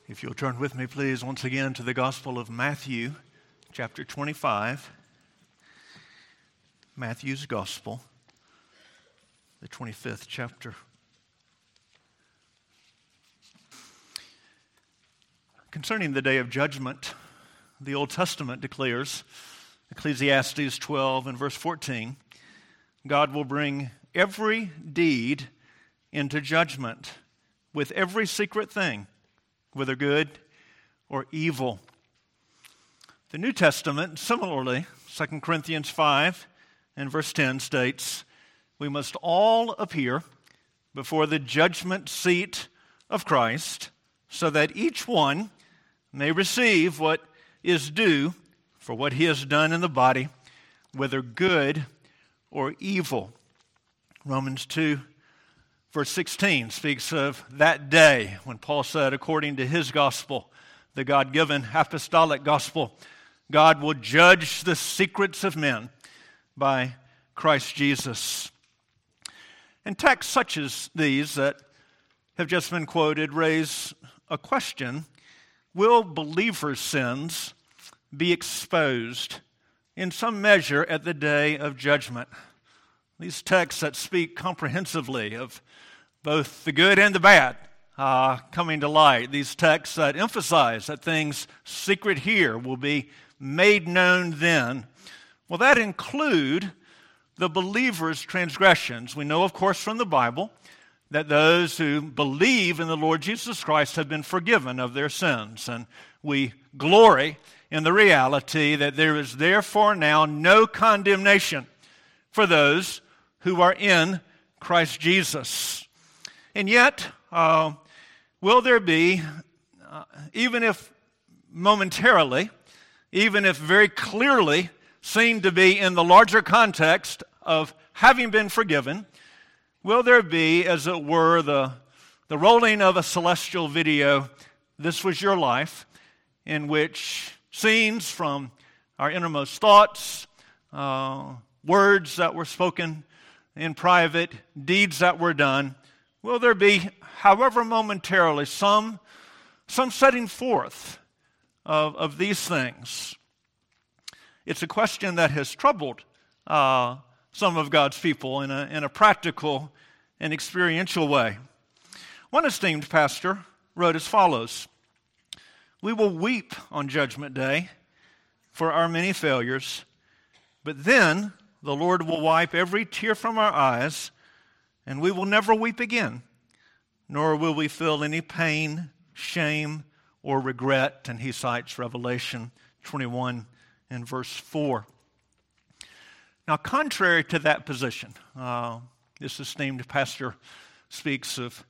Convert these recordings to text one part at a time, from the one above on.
If you'll turn with me, please, once again to the Gospel of Matthew, chapter 25. Matthew's Gospel, the 25th chapter. Concerning the day of judgment, the Old Testament declares, Ecclesiastes 12 and verse 14, God will bring every deed into judgment with every secret thing, whether good or evil. The New Testament, similarly, 2 Corinthians 5 and verse 10 states, we must all appear before the judgment seat of Christ, so that each one may receive what is due for what he has done in the body, whether good or evil. Romans 2 verse 16 speaks of that day when Paul said, according to his gospel, the God-given apostolic gospel, God will judge the secrets of men by Christ Jesus. And texts such as these that have just been quoted raise a question: will believers' sins be exposed in some measure at the day of judgment? These texts that speak comprehensively of both the good and the bad coming to light. These texts that emphasize that things secret here will be made known then. Will that include the believer's transgressions? We know, of course, from the Bible that those who believe in the Lord Jesus Christ have been forgiven of their sins. And we glory in the reality that there is therefore now no condemnation for those who are in Christ Jesus. And yet, will there be, even if momentarily, even if very clearly seen to be in the larger context of having been forgiven, will there be, as it were, the rolling of a celestial video, this was your life, in which scenes from our innermost thoughts, words that were spoken in private, deeds that were done, will there be, however momentarily, some setting forth of these things? It's a question that has troubled some of God's people in a practical and experiential way. One esteemed pastor wrote as follows: we will weep on Judgment Day for our many failures, but then the Lord will wipe every tear from our eyes, and we will never weep again, nor will we feel any pain, shame, or regret. And he cites Revelation 21 and verse 4. Now, contrary to that position, this esteemed pastor speaks of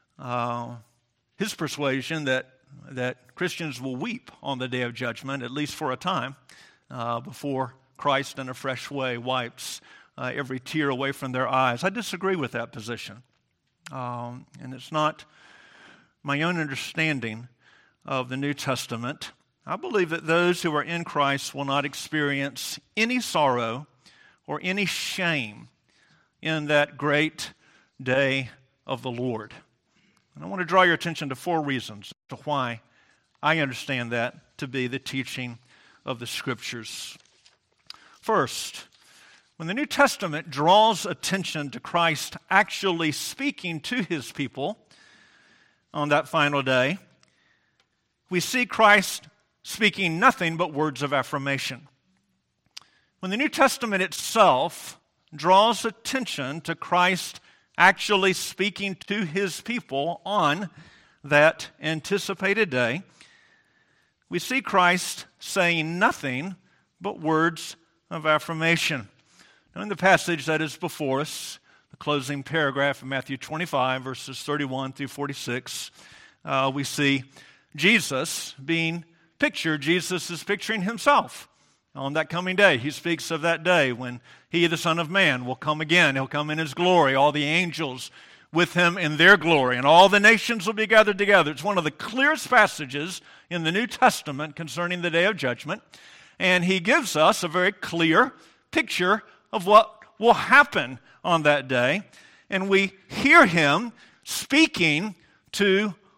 his persuasion that Christians will weep on the day of judgment, at least for a time, before Christ in a fresh way wipes every tear away from their eyes. I disagree with that position. And it's not my own understanding of the New Testament. I believe that those who are in Christ will not experience any sorrow or any shame in that great day of the Lord. And I want to draw your attention to 4 reasons to why I understand that to be the teaching of the Scriptures. First, when the New Testament draws attention to Christ actually speaking to his people on that final day, we see Christ speaking nothing but words of affirmation. When the New Testament itself draws attention to Christ actually speaking to his people on that anticipated day, we see Christ saying nothing but words of affirmation. Now, in the passage that is before us, the closing paragraph of Matthew 25, verses 31 through 46, we see Jesus being pictured. Jesus is picturing himself on that coming day. He speaks of that day when he, the Son of Man, will come again. He'll come in his glory, all the angels with him in their glory, and all the nations will be gathered together. It's one of the clearest passages in the New Testament concerning the day of judgment, and he gives us a very clear picture of what will happen on that day, and we hear him speaking to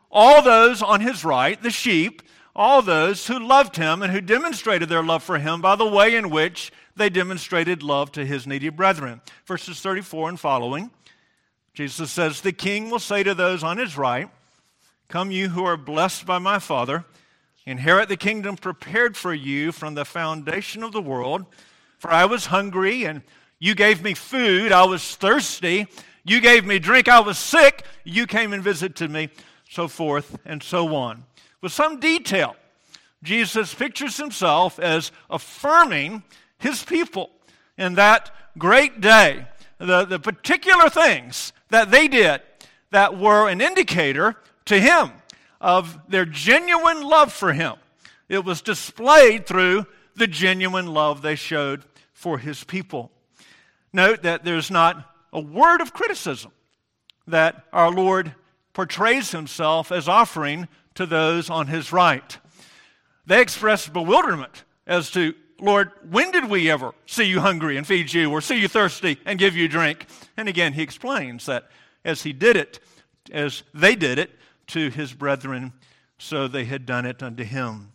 all those on his right, the sheep, all those who loved him and who demonstrated their love for him by the way in which they demonstrated love to his needy brethren. Verses 34 and following, Jesus says, "The king will say to those on his right, 'Come, you who are blessed by my Father, inherit the kingdom prepared for you from the foundation of the world. For I was hungry, and you gave me food. I was thirsty. You gave me drink. I was sick. You came and visited me,' so forth and so on." With some detail, Jesus pictures himself as affirming his people in that great day, the particular things that they did that were an indicator to him of their genuine love for him. It was displayed through the genuine love they showed for his people. Note that there's not a word of criticism that our Lord portrays himself as offering to those on his right. They express bewilderment as to, "Lord, when did we ever see you hungry and feed you, or see you thirsty and give you drink?" And again, he explains that as he did it, as they did it to his brethren, so they had done it unto him.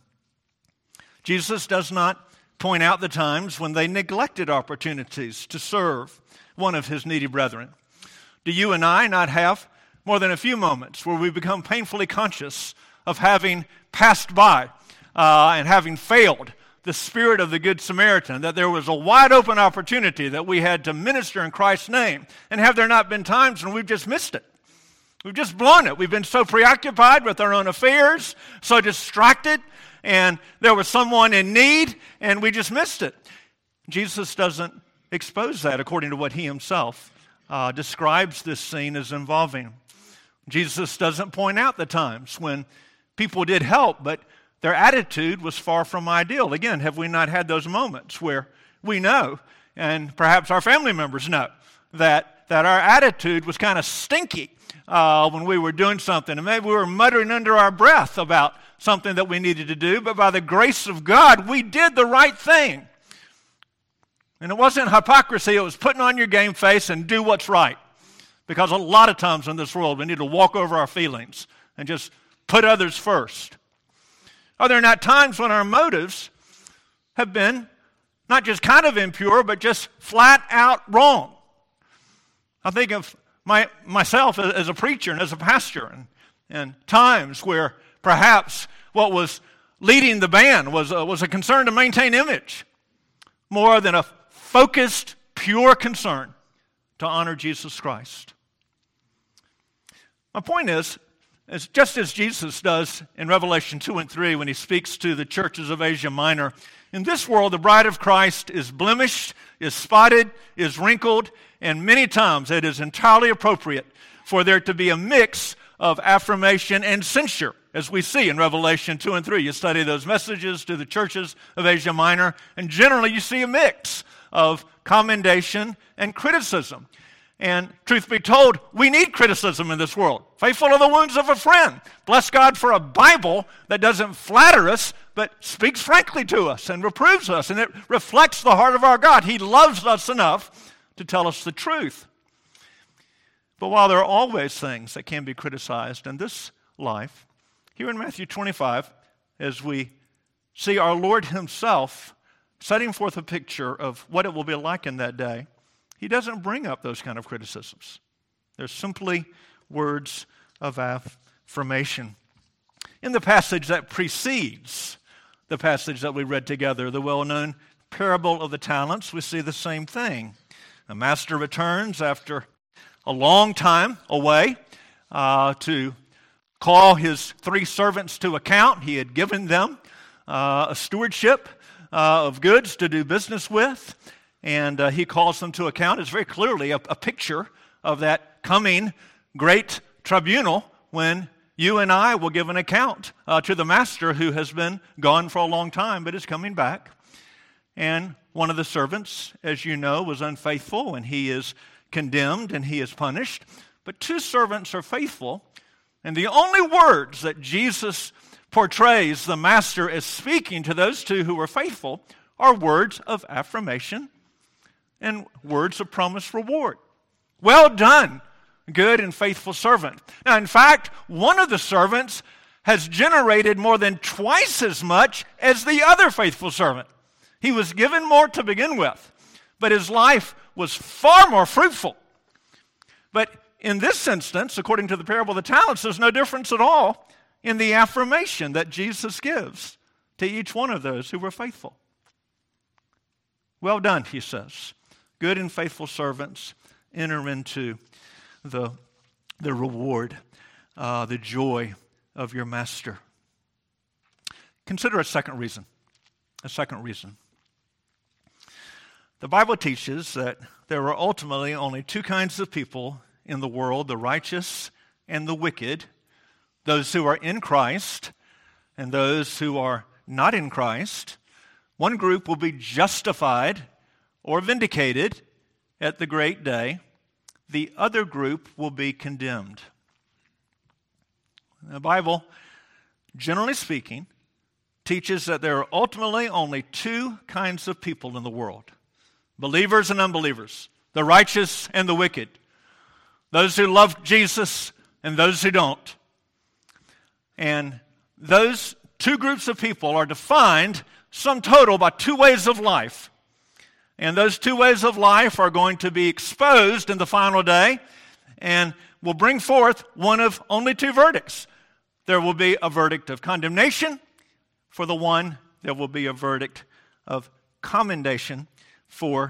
Jesus does not point out the times when they neglected opportunities to serve one of his needy brethren. Do you and I not have more than a few moments where we become painfully conscious of having passed by and having failed the spirit of the Good Samaritan, that there was a wide open opportunity that we had to minister in Christ's name? And have there not been times when we've just missed it? We've just blown it. We've been so preoccupied with our own affairs, so distracted, and there was someone in need, and we just missed it. Jesus doesn't expose that according to what he himself describes this scene as involving. Jesus doesn't point out the times when people did help, but their attitude was far from ideal. Again, have we not had those moments where we know, and perhaps our family members know, that our attitude was kind of stinky when we were doing something, and maybe we were muttering under our breath about something that we needed to do, but by the grace of God, we did the right thing. And it wasn't hypocrisy, it was putting on your game face and do what's right. Because a lot of times in this world, we need to walk over our feelings and just put others first. Are there not times when our motives have been not just kind of impure, but just flat out wrong? I think of myself as a preacher and as a pastor, and times where perhaps what was leading the band was a concern to maintain image more than a focused, pure concern to honor Jesus Christ. My point is just as Jesus does in Revelation 2 and 3 when he speaks to the churches of Asia Minor, in this world the bride of Christ is blemished, is spotted, is wrinkled, and many times it is entirely appropriate for there to be a mix of affirmation and censure, as we see in Revelation 2 and 3. You study those messages to the churches of Asia Minor, and generally you see a mix of commendation and criticism. And truth be told, we need criticism in this world. Faithful are the wounds of a friend. Bless God for a Bible that doesn't flatter us, but speaks frankly to us and reproves us, and it reflects the heart of our God. He loves us enough to tell us the truth. But while there are always things that can be criticized in this life, here in Matthew 25, as we see our Lord himself setting forth a picture of what it will be like in that day, he doesn't bring up those kind of criticisms. They're simply words of affirmation. In the passage that precedes the passage that we read together, the well-known parable of the talents, we see the same thing. The master returns after a long time away to call his 3 servants to account. He had given them a stewardship of goods to do business with, and he calls them to account. It's very clearly a picture of that coming great tribunal when you and I will give an account to the master who has been gone for a long time but is coming back. And one of the servants, as you know, was unfaithful, and he is condemned and he is punished. But 2 servants are faithful, and the only words that Jesus portrays the master as speaking to those 2 who were faithful are words of affirmation and words of promised reward. Well done, good and faithful servant. Now, in fact, one of the servants has generated more than twice as much as the other faithful servant. He was given more to begin with, but his life was far more fruitful. But in this instance, according to the parable of the talents, there's no difference at all in the affirmation that Jesus gives to each one of those who were faithful. Well done, he says. Good and faithful servants, enter into the reward, the joy of your master. Consider a second reason. The Bible teaches that there are ultimately only two kinds of people in the world, the righteous and the wicked, those who are in Christ and those who are not in Christ. One group will be justified or vindicated at the great day. The other group will be condemned. The Bible, generally speaking, teaches that there are ultimately only two kinds of people in the world: believers and unbelievers, the righteous and the wicked, those who love Jesus and those who don't. And those two groups of people are defined, sum total, by two ways of life. And those two ways of life are going to be exposed in the final day and will bring forth one of only two verdicts. There will be a verdict of condemnation for the one. There will be a verdict of commendation for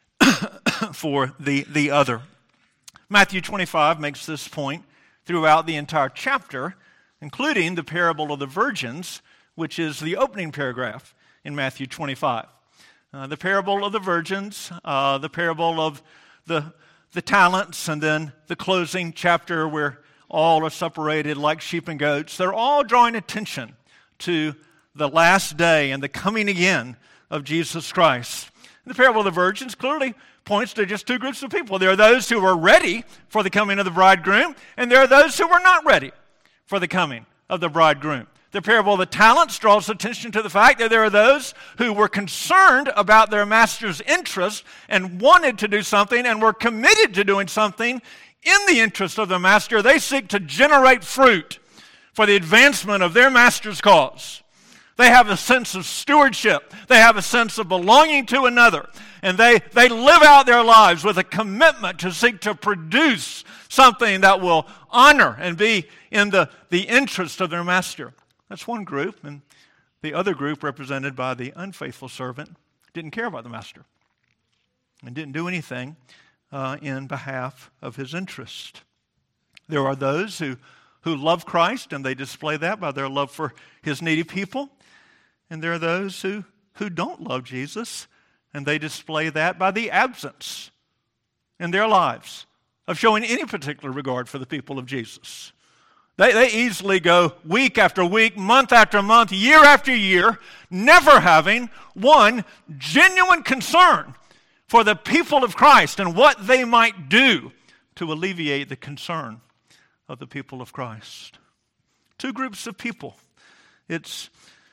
the other. Matthew 25 makes this point throughout the entire chapter, including the parable of the virgins, which is the opening paragraph in Matthew 25. The parable of the virgins, the parable of the talents, and then the closing chapter where all are separated like sheep and goats. They're all drawing attention to the last day and the coming again of Jesus Christ. The parable of the virgins clearly points to just two groups of people. There are those who are ready for the coming of the bridegroom, and there are those who are not ready for the coming of the bridegroom. The parable of the talents draws attention to the fact that there are those who were concerned about their master's interest and wanted to do something and were committed to doing something in the interest of the master. They seek to generate fruit for the advancement of their master's cause. They have a sense of stewardship. They have a sense of belonging to another. And they live out their lives with a commitment to seek to produce something that will honor and be in the interest of their master. That's one group. And the other group, represented by the unfaithful servant, didn't care about the master and didn't do anything in behalf of his interest. There are those who love Christ, and they display that by their love for his needy people. And there are those who don't love Jesus, and they display that by the absence in their lives of showing any particular regard for the people of Jesus. They easily go week after week, month after month, year after year, never having one genuine concern for the people of Christ and what they might do to alleviate the concern of the people of Christ. Two groups of people. It's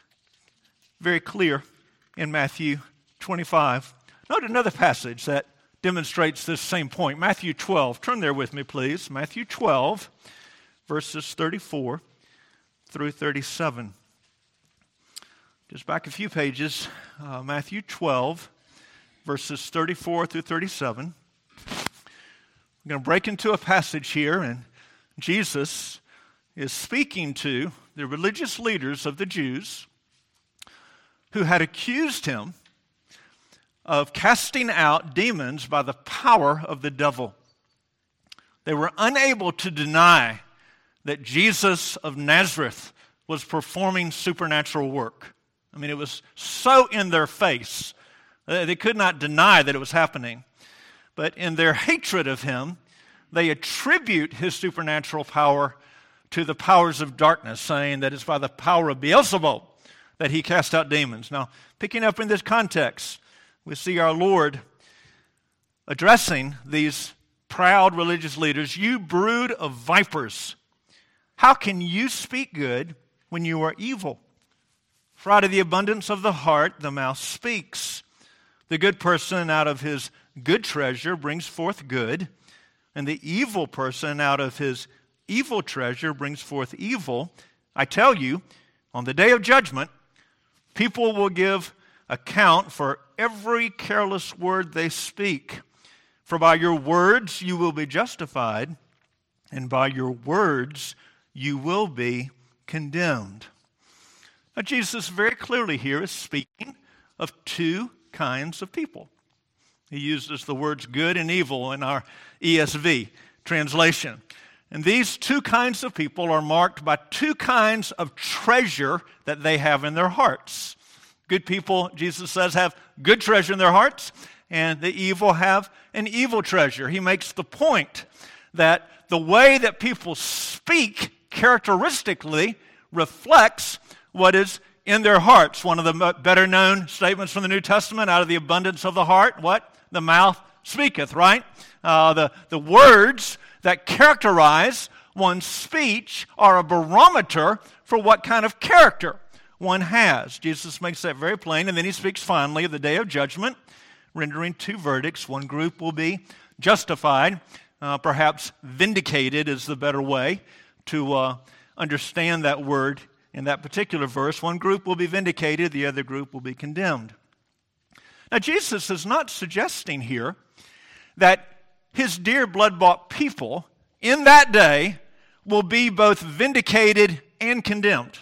very clear in Matthew 25. Note another passage that demonstrates this same point. Matthew 12. Turn there with me, please. Matthew 12, verses 34 through 37. Just back a few pages. Matthew 12, verses 34 through 37. I'm going to break into a passage here, and Jesus is speaking to the religious leaders of the Jews who had accused him of casting out demons by the power of the devil. They were unable to deny that Jesus of Nazareth was performing supernatural work. I mean, it was so in their face. They could not deny that it was happening. But in their hatred of him, they attribute his supernatural power to the powers of darkness, saying that it's by the power of Beelzebub that he cast out demons. Now, picking up in this context, we see our Lord addressing these proud religious leaders. You brood of vipers, how can you speak good when you are evil? For out of the abundance of the heart, the mouth speaks. The good person out of his good treasure brings forth good, and the evil person out of his evil treasure brings forth evil, I tell you, on the day of judgment, people will give account for every careless word they speak. For by your words you will be justified, and by your words you will be condemned. Now, Jesus very clearly here is speaking of two kinds of people. He uses the words good and evil in our ESV translation. And these two kinds of people are marked by two kinds of treasure that they have in their hearts. Good people, Jesus says, have good treasure in their hearts, and the evil have an evil treasure. He makes the point that the way that people speak characteristically reflects what is in their hearts. One of the better known statements from the New Testament, out of the abundance of the heart, what? The mouth speaketh, right? The words that characterize one's speech are a barometer for what kind of character one has. Jesus makes that very plain, and then he speaks finally of the day of judgment, rendering two verdicts. One group will be justified, perhaps vindicated is the better way to understand that word in that particular verse. One group will be vindicated, the other group will be condemned. Now, Jesus is not suggesting here that his dear blood-bought people in that day will be both vindicated and condemned.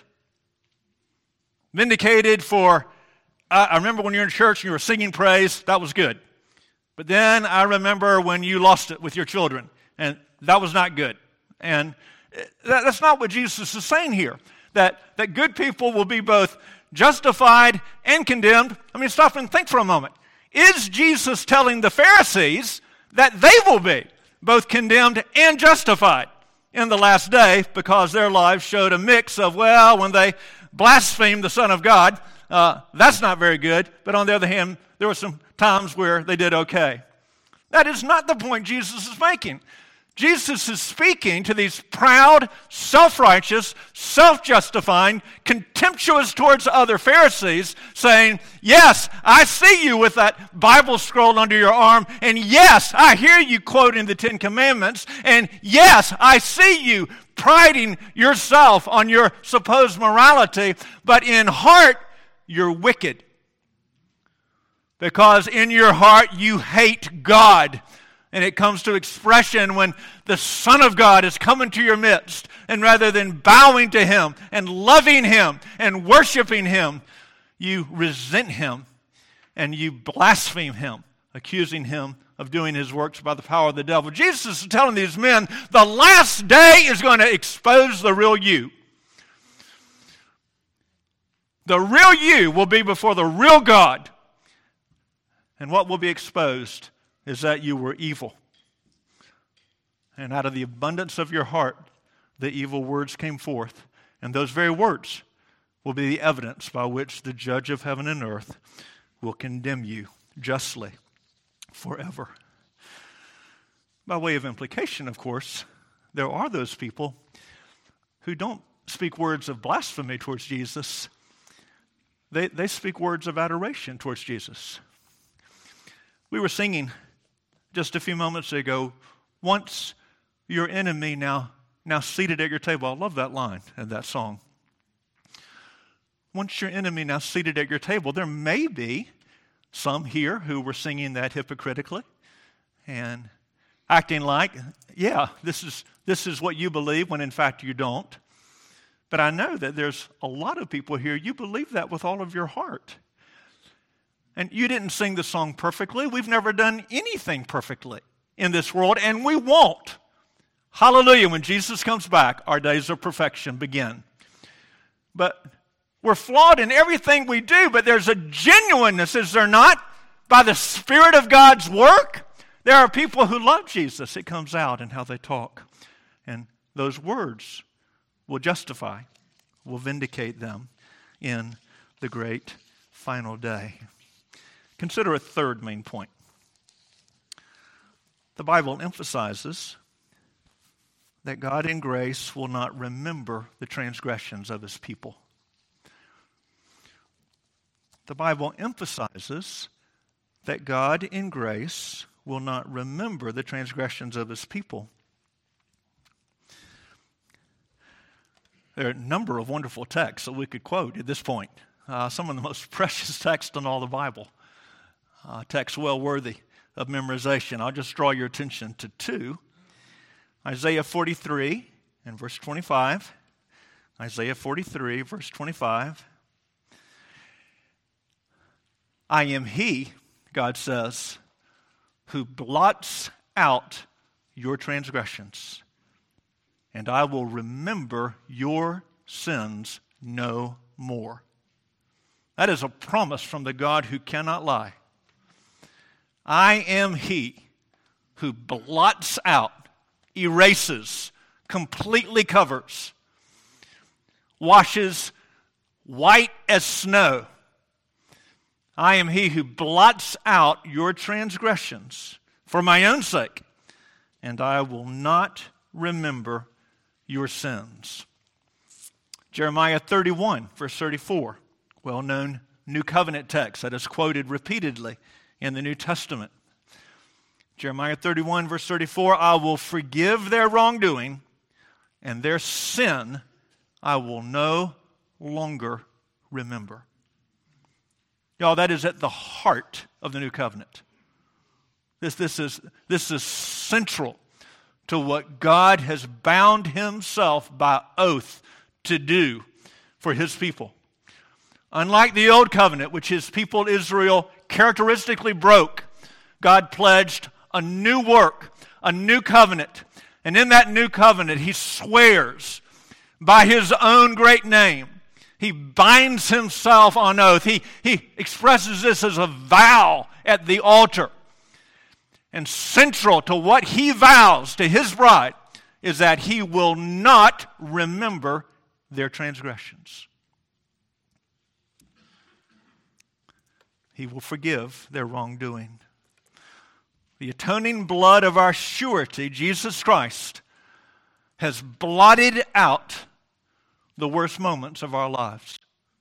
Vindicated for, I remember when you were in church and you were singing praise, that was good. But then I remember when you lost it with your children, and that was not good. And that's not what Jesus is saying here, that good people will be both justified and condemned. I mean, stop and think for a moment. Is Jesus telling the Pharisees that they will be both condemned and justified in the last day because their lives showed a mix of, well, when they blasphemed the Son of God, that's not very good, but on the other hand, there were some times where they did okay. That is not the point Jesus is making. Jesus is speaking to these proud, self-righteous, self-justifying, contemptuous towards other Pharisees, saying, yes, I see you with that Bible scroll under your arm, and yes, I hear you quoting the Ten Commandments, and yes, I see you priding yourself on your supposed morality, but in heart, you're wicked. Because in your heart, you hate God. And it comes to expression when the Son of God is coming to your midst, and rather than bowing to Him and loving Him and worshiping Him, you resent Him and you blaspheme Him, accusing Him of doing His works by the power of the devil. Jesus is telling these men, the last day is going to expose the real you. The real you will be before the real God. And what will be exposed is that you were evil. And out of the abundance of your heart, the evil words came forth. And those very words will be the evidence by which the judge of heaven and earth will condemn you justly forever. By way of implication, of course, there are those people who don't speak words of blasphemy towards Jesus. They speak words of adoration towards Jesus. We were singing just a few moments ago, once your enemy, now seated at your table. I love that line in that song. Once your enemy, now seated at your table. There may be some here who were singing that hypocritically and acting like, yeah, this is what you believe when in fact you don't. But I know that there's a lot of people here, you believe that with all of your heart. And you didn't sing the song perfectly. We've never done anything perfectly in this world, and we won't. Hallelujah. When Jesus comes back, our days of perfection begin. But we're flawed in everything we do, but there's a genuineness, is there not? By the Spirit of God's work, there are people who love Jesus. It comes out in how they talk. And those words will justify, will vindicate them in the great final day. Consider a third main point. The Bible emphasizes that God in grace will not remember the transgressions of His people. The Bible emphasizes that God in grace will not remember the transgressions of his people. There are a number of wonderful texts that we could quote at this point. Some of the most precious texts in all the Bible. Texts well worthy of memorization. I'll just draw your attention to two. Isaiah 43 and verse 25. Isaiah 43, verse 25. I am he, God says, who blots out your transgressions, and I will remember your sins no more. That is a promise from the God who cannot lie. I am he who blots out, erases, completely covers, washes white as snow. I am he who blots out your transgressions for my own sake, and I will not remember your sins. Jeremiah 31, verse 34, well-known New Covenant text that is quoted repeatedly in the New Testament. Jeremiah 31, verse 34, I will forgive their wrongdoing, and their sin I will no longer remember. Y'all, that is at the heart of the New Covenant. This is central to what God has bound himself by oath to do for his people. Unlike the Old Covenant, which his people Israel characteristically broke, God pledged a new work, a new covenant. And in that new covenant, he swears by his own great name. He binds himself on oath. He expresses this as a vow at the altar. And central to what he vows to his bride is that he will not remember their transgressions. He will forgive their wrongdoing. The atoning blood of our surety, Jesus Christ, has blotted out the worst moments of our lives.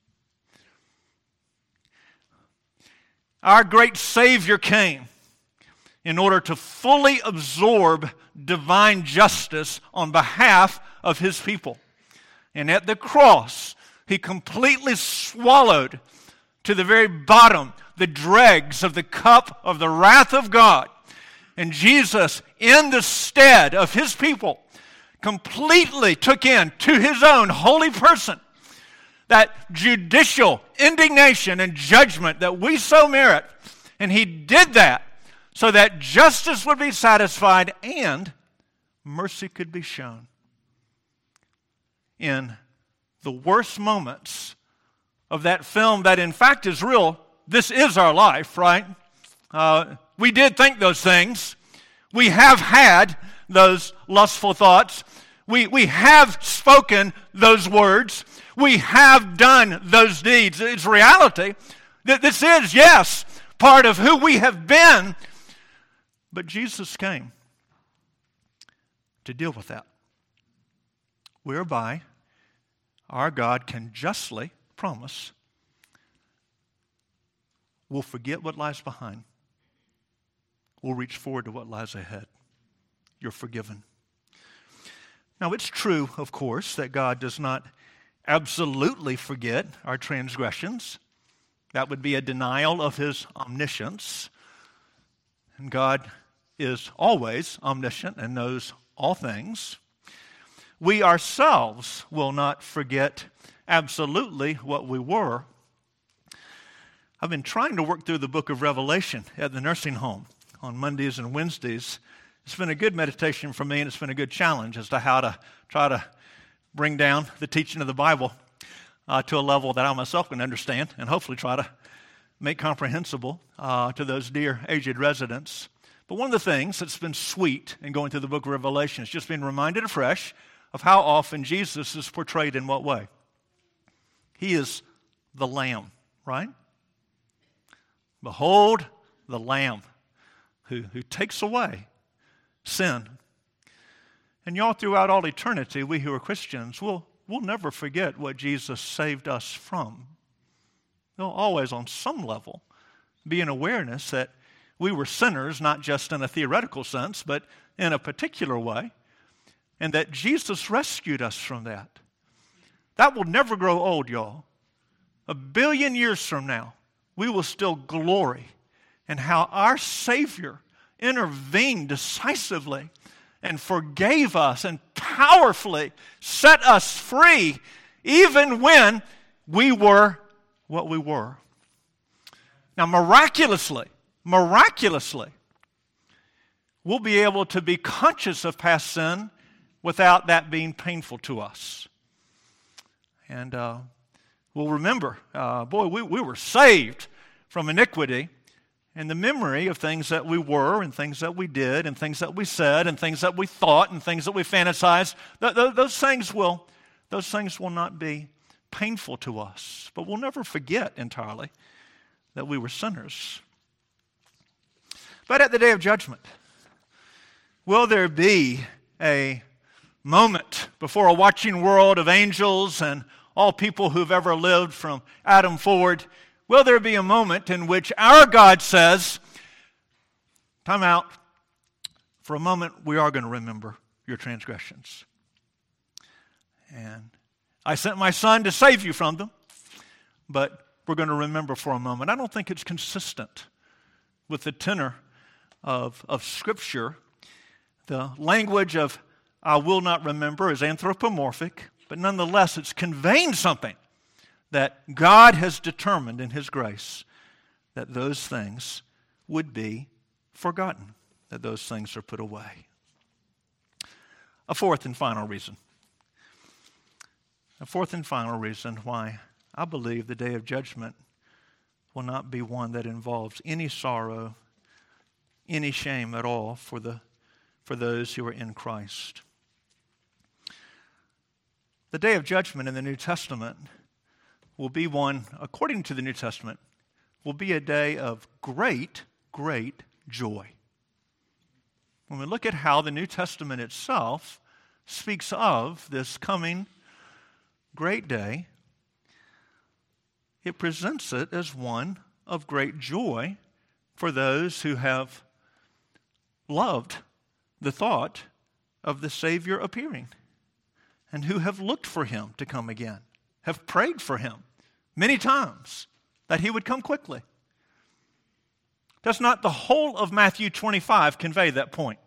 Our great Savior came in order to fully absorb divine justice on behalf of his people. And at the cross, he completely swallowed to the very bottom the dregs of the cup of the wrath of God. And Jesus, in the stead of his people, completely took in to his own holy person that judicial indignation and judgment that we so merit. And he did that so that justice would be satisfied and mercy could be shown. In the worst moments of that film that in fact is real, this is our life, right? We did think those things. We have had those lustful thoughts. We have spoken those words. We have done those deeds. It's reality. This is, yes, part of who we have been. But Jesus came to deal with that, whereby our God can justly promise we'll forget what lies behind. We'll reach forward to what lies ahead. You're forgiven. Now, it's true, of course, that God does not absolutely forget our transgressions. That would be a denial of his omniscience. And God is always omniscient and knows all things. We ourselves will not forget absolutely what we were. I've been trying to work through the book of Revelation at the nursing home on Mondays and Wednesdays. It's been a good meditation for me, and it's been a good challenge as to how to try to bring down the teaching of the Bible to a level that I myself can understand and hopefully try to make comprehensible to those dear aged residents. But one of the things that's been sweet in going through the book of Revelation is just being reminded afresh of how often Jesus is portrayed in what way. He is the Lamb, right? Behold the Lamb who takes away sin. And y'all, throughout all eternity, we who are Christians, we'll never forget what Jesus saved us from. There'll always, on some level, be an awareness that we were sinners, not just in a theoretical sense, but in a particular way, and that Jesus rescued us from that. That will never grow old, y'all. 1 billion years from now, we will still glory in how our Savior intervened decisively and forgave us and powerfully set us free even when we were what we were. Now, miraculously, we'll be able to be conscious of past sin without that being painful to us. And we'll remember, we were saved from iniquity, and the memory of things that we were and things that we did and things that we said and things that we thought and things that we fantasized, those things will not be painful to us. But we'll never forget entirely that we were sinners. But at the day of judgment, will there be a moment before a watching world of angels and all people who've ever lived from Adam forward? Will there be a moment in which our God says, time out, for a moment we are going to remember your transgressions. And I sent my Son to save you from them, but we're going to remember for a moment. I don't think it's consistent with the tenor of Scripture. The language of I will not remember is anthropomorphic, but nonetheless it's conveying something that God has determined in His grace that those things would be forgotten, that those things are put away. A fourth and final reason why I believe the day of judgment will not be one that involves any sorrow, any shame at all for those who are in Christ. The day of judgment in the New Testament will be one, according to the New Testament, will be a day of great, great joy. When we look at how the New Testament itself speaks of this coming great day, it presents it as one of great joy for those who have loved the thought of the Savior appearing and who have looked for Him to come again, have prayed for Him many times that He would come quickly. Does not the whole of Matthew 25 convey that point?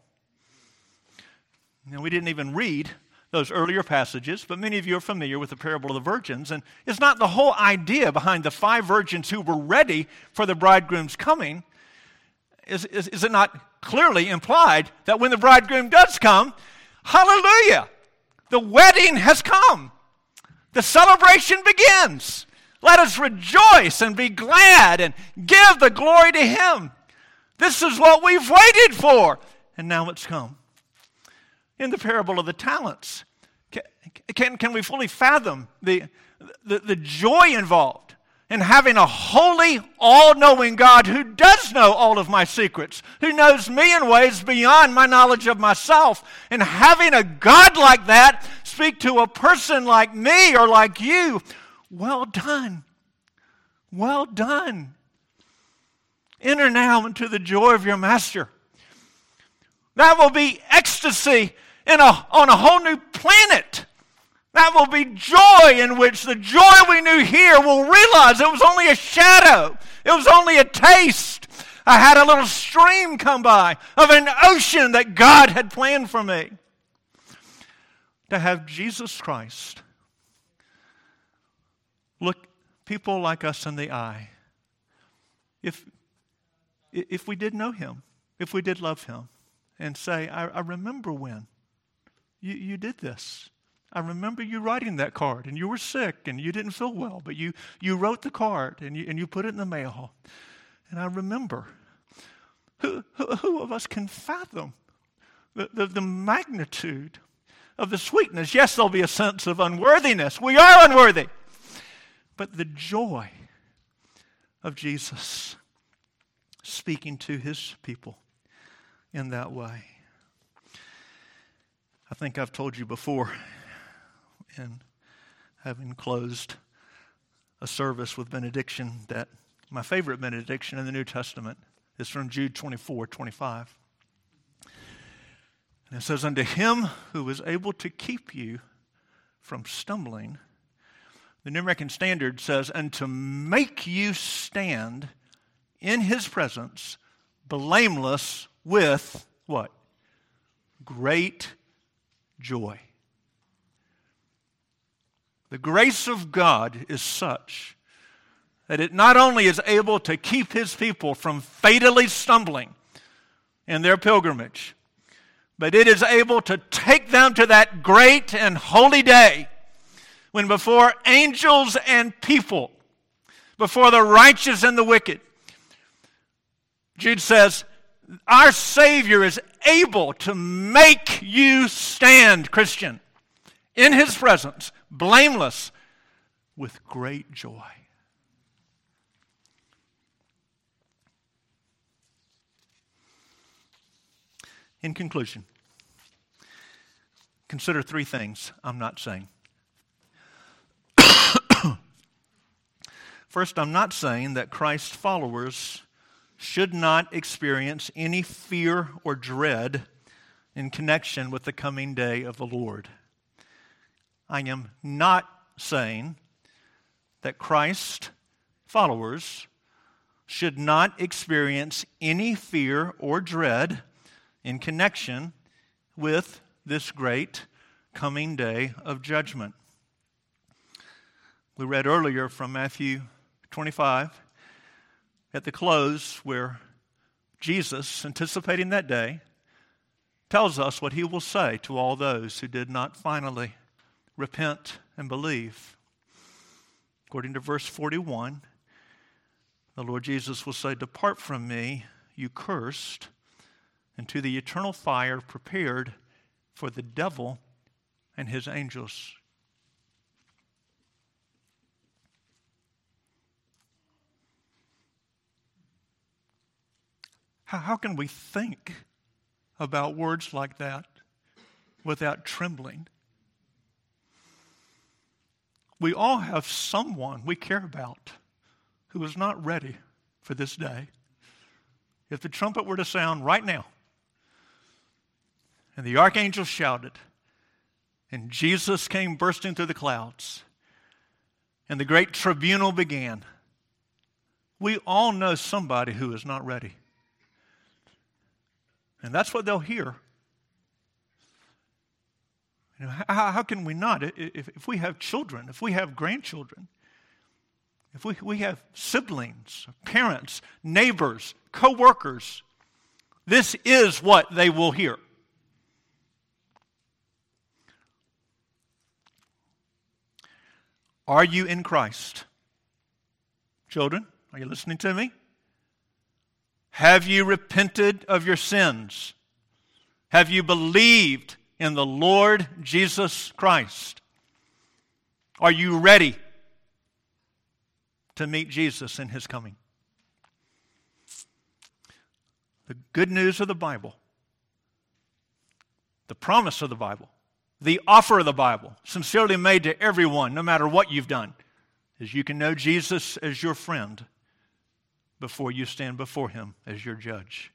We didn't even read those earlier passages, but many of you are familiar with the parable of the virgins, and it's not the whole idea behind the 5 virgins who were ready for the bridegroom's coming. Is it not clearly implied that when the bridegroom does come, hallelujah, the wedding has come. The celebration begins. Let us rejoice and be glad and give the glory to Him. This is what we've waited for, and now it's come. In the parable of the talents, can we fully fathom the joy involved in having a holy, all-knowing God who does know all of my secrets, who knows me in ways beyond my knowledge of myself, and having a God like that speak to a person like me or like you? Well done. Well done. Enter now into the joy of your master. That will be ecstasy on a whole new planet. That will be joy in which the joy we knew here will realize it was only a shadow. It was only a taste. I had a little stream come by of an ocean that God had planned for me. To have Jesus Christ look people like us in the eye. If we did know Him, if we did love Him, and say, I remember when you did this. I remember you writing that card, and you were sick, and you didn't feel well, but you wrote the card, and you put it in the mail. And I remember. Who of us can fathom the magnitude of the sweetness? Yes, there'll be a sense of unworthiness. We are unworthy. But the joy of Jesus speaking to His people in that way. I think I've told you before, in having closed a service with benediction, that my favorite benediction in the New Testament is from Jude 24:25. And it says, unto him who is able to keep you from stumbling. The New American Standard says, and to make you stand in his presence, blameless with what? Great joy. The grace of God is such that it not only is able to keep his people from fatally stumbling in their pilgrimage, but it is able to take them to that great and holy day when before angels and people, before the righteous and the wicked, Jude says, our Savior is able to make you stand, Christian, in his presence, blameless, with great joy. In conclusion, consider three things I'm not saying. First, I'm not saying that Christ's followers should not experience any fear or dread in connection with the coming day of the Lord. I am not saying that Christ's followers should not experience any fear or dread in connection with this great coming day of judgment. We read earlier from Matthew 25 at the close where Jesus, anticipating that day, tells us what he will say to all those who did not finally repent and believe. According to verse 41, the Lord Jesus will say, depart from me, you cursed, into the eternal fire prepared for the devil and his angels. How can we think about words like that without trembling? We all have someone we care about who is not ready for this day. If the trumpet were to sound right now, and the archangel shouted, and Jesus came bursting through the clouds, and the great tribunal began, we all know somebody who is not ready. And that's what they'll hear. You know, how can we not? If we have children, if we have grandchildren, if we have siblings, parents, neighbors, co-workers, this is what they will hear. Are you in Christ? Children, are you listening to me? Have you repented of your sins? Have you believed in the Lord Jesus Christ? Are you ready to meet Jesus in his coming? The good news of the Bible, the promise of the Bible, the offer of the Bible, sincerely made to everyone, no matter what you've done, is you can know Jesus as your friend before you stand before him as your judge.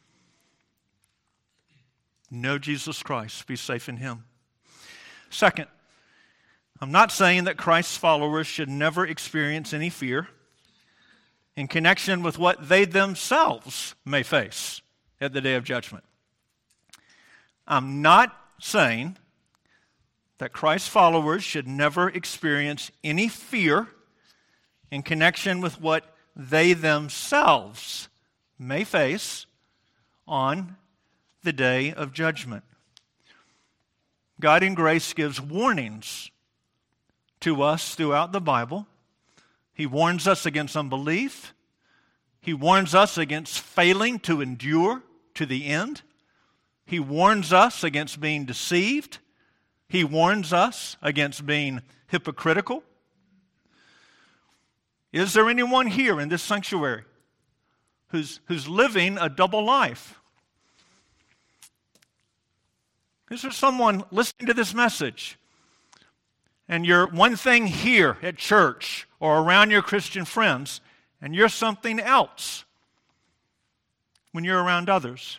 Know Jesus Christ. Be safe in him. Second, I'm not saying that Christ's followers should never experience any fear in connection with what they themselves may face at the day of judgment. I'm not saying that Christ's followers should never experience any fear in connection with what they themselves may face on the day of judgment. God in grace gives warnings to us throughout the Bible. He warns us against unbelief. He warns us against failing to endure to the end. He warns us against being deceived. He warns us against being hypocritical. Is there anyone here in this sanctuary who's living a double life? Is there someone listening to this message and you're one thing here at church or around your Christian friends and you're something else when you're around others.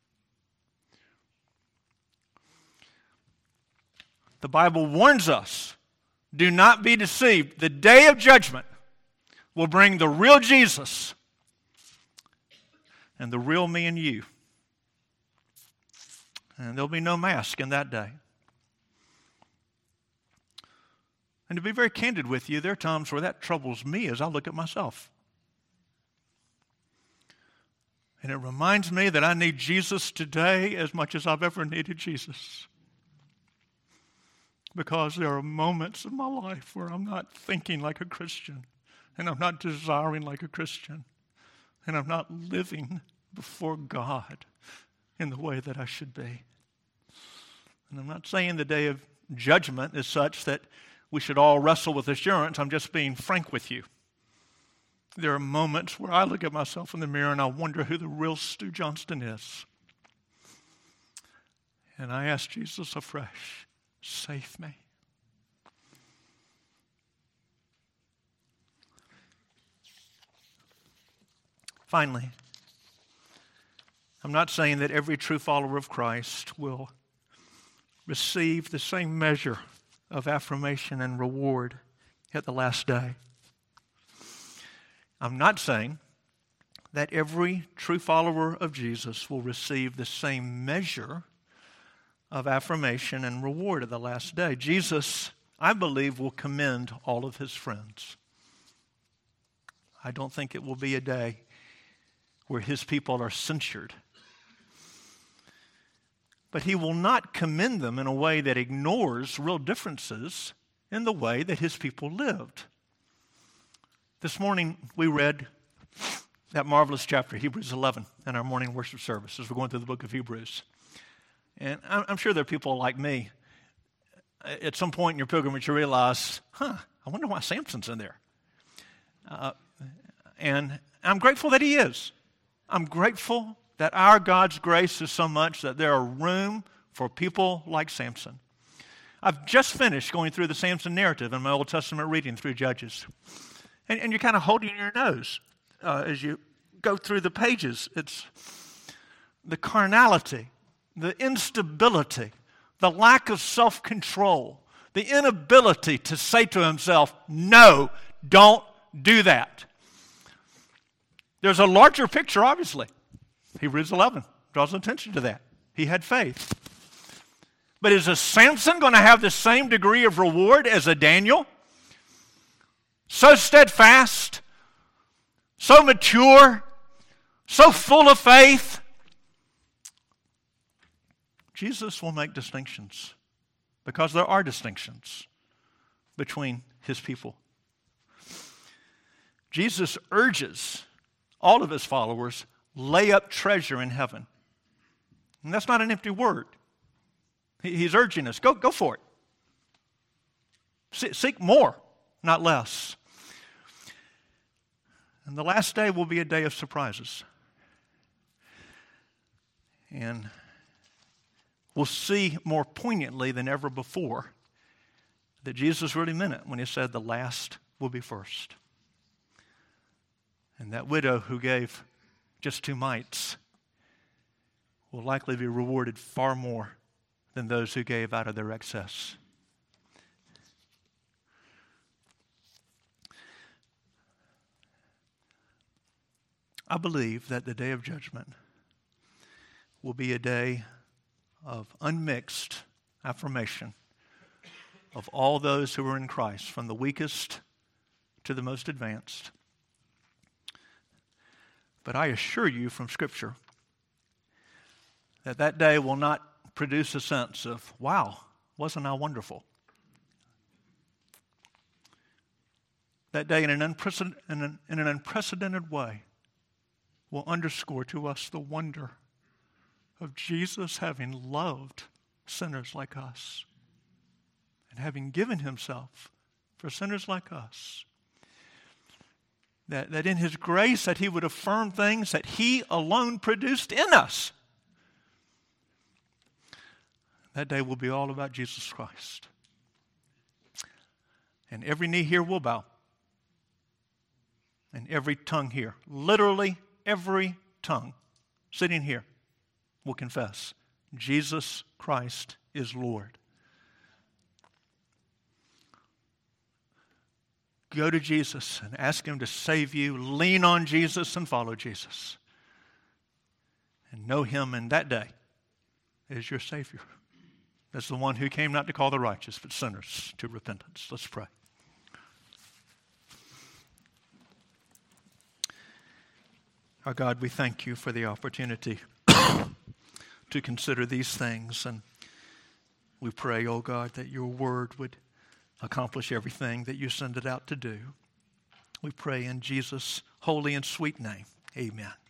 The Bible warns us, do not be deceived. The day of judgment will bring the real Jesus and the real me and you. And there'll be no mask in that day. And to be very candid with you, there are times where that troubles me as I look at myself. And it reminds me that I need Jesus today as much as I've ever needed Jesus. Because there are moments in my life where I'm not thinking like a Christian, and I'm not desiring like a Christian, and I'm not living before God in the way that I should be. And I'm not saying the day of judgment is such that we should all wrestle with assurance. I'm just being frank with you. There are moments where I look at myself in the mirror and I wonder who the real Stu Johnston is. And I ask Jesus afresh, save me. Finally, I'm not saying that every true follower of Christ will receive the same measure of affirmation and reward at the last day. I'm not saying that every true follower of Jesus will receive the same measure of affirmation and reward at the last day. Jesus, I believe, will commend all of his friends. I don't think it will be a day where his people are censured. But he will not commend them in a way that ignores real differences in the way that his people lived. This morning we read that marvelous chapter, Hebrews 11, in our morning worship service as we're going through the book of Hebrews. And I'm sure there are people like me. At some point in your pilgrimage you realize, I wonder why Samson's in there. And I'm grateful that he is. I'm grateful that our God's grace is so much that there are room for people like Samson. I've just finished going through the Samson narrative in my Old Testament reading through Judges. And you're kind of holding your nose as you go through the pages. It's the carnality, the instability, the lack of self-control, the inability to say to himself, no, don't do that. There's a larger picture, obviously. Hebrews 11 draws attention to that. He had faith. But is a Samson going to have the same degree of reward as a Daniel? So steadfast, so mature, so full of faith. Jesus will make distinctions because there are distinctions between his people. Jesus urges all of his followers, lay up treasure in heaven. And that's not an empty word. He's urging us, go for it. Seek more, not less. And the last day will be a day of surprises. And we'll see more poignantly than ever before that Jesus really meant it when he said the last will be first. And that widow who gave just 2 mites will likely be rewarded far more than those who gave out of their excess. I believe that the day of judgment will be a day of unmixed affirmation of all those who are in Christ, from the weakest to the most advanced. But I assure you from Scripture that that day will not produce a sense of, wow, wasn't I wonderful? That day in an unprecedented way will underscore to us the wonder of Jesus having loved sinners like us and having given himself for sinners like us. That in his grace that he would affirm things that he alone produced in us. That day will be all about Jesus Christ. And every knee here will bow. And every tongue here, literally every tongue, sitting here will confess Jesus Christ is Lord. Go to Jesus and ask Him to save you. Lean on Jesus and follow Jesus. And know Him in that day as your Savior. As the one who came not to call the righteous, but sinners to repentance. Let's pray. Our God, we thank You for the opportunity to consider these things. And we pray, oh God, that Your word would accomplish everything that You send it out to do. We pray in Jesus' holy and sweet name. Amen.